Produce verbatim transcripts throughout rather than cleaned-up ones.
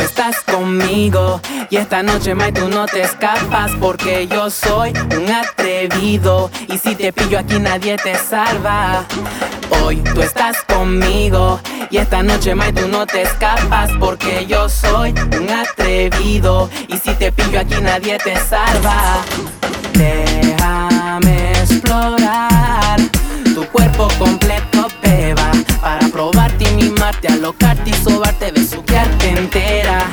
estás conmigo y esta noche, may, tú no te escapas, porque yo soy un atrevido y si te pillo aquí nadie te salva. Hoy tú estás conmigo y esta noche, may, tú no te escapas, porque yo soy un atrevido y si te pillo aquí nadie te salva. Déjame explorar tu cuerpo completo, beba, para probarte y mimarte, alocarte y sobarte, besuquearte entera.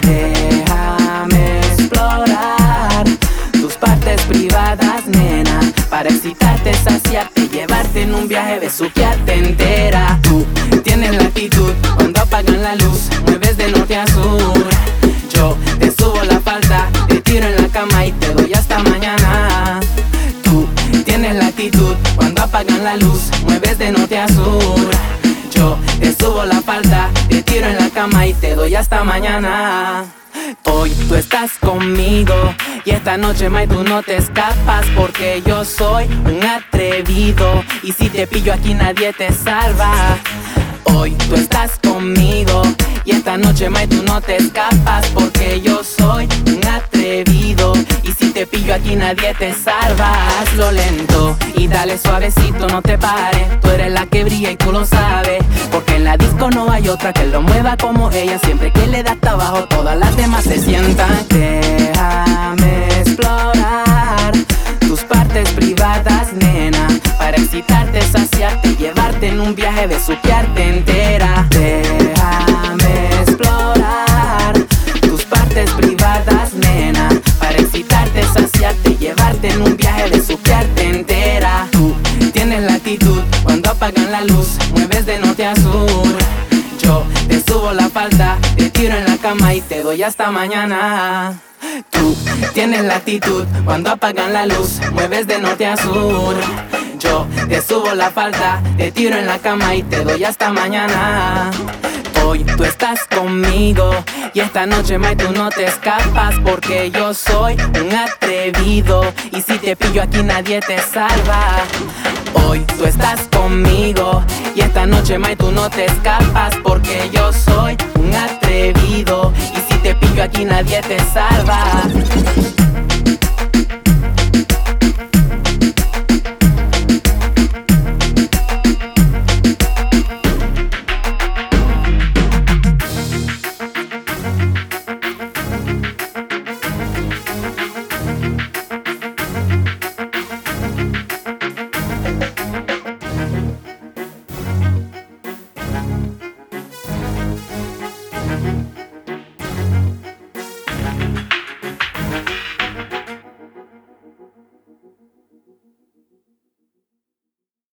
Déjame explorar tus partes privadas, nena, para excitarte, saciarte, llevarte en un viaje, besuquearte entera. Tú tienes la actitud cuando apagan la luz, mueves de norte a sur. Yo te subo la falda, te tiro en la cama y te doy hasta mañana. Tú tienes la actitud cuando apagan la luz, mueves de norte a sur. Yo te subo la falda, te tiro en la cama y te doy hasta mañana. Hoy tú estás conmigo y esta noche, may, tú no te escapas, porque yo soy un atrevido y si te pillo aquí nadie te salva. Hoy tú estás conmigo y esta noche, may, tú no te escapas, porque yo soy un atrevido y si te pillo aquí nadie te salva. Hazlo lento y dale suavecito, no te pares. Tú eres la que brilla y tú lo sabes, porque en la disco no hay otra que lo mueva como ella. Siempre que le das hasta abajo, todas las demás se sientan. Déjame explorar tus partes privadas, nena, para excitarte, saciarte, llevarte en un viaje, besuquearte entera. Déjame explorar tus partes privadas, nena, para excitarte, saciarte, llevarte en un viaje, besuquearte entera. Tú tienes la actitud cuando apagan la luz, mueves de norte a sur. Yo te subo la falda, te tiro en la cama y te doy hasta mañana. Tú tienes la actitud cuando apagan la luz, mueves de norte a sur. Yo te subo la falda, te tiro en la cama y te doy hasta mañana. Hoy tú estás conmigo y esta noche, may, tú no te escapas, porque yo soy un atrevido y si te pillo aquí nadie te salva. Hoy tú estás conmigo y esta noche, may, tú no te escapas, porque yo soy un atrevido y si te pillo aquí nadie te salva.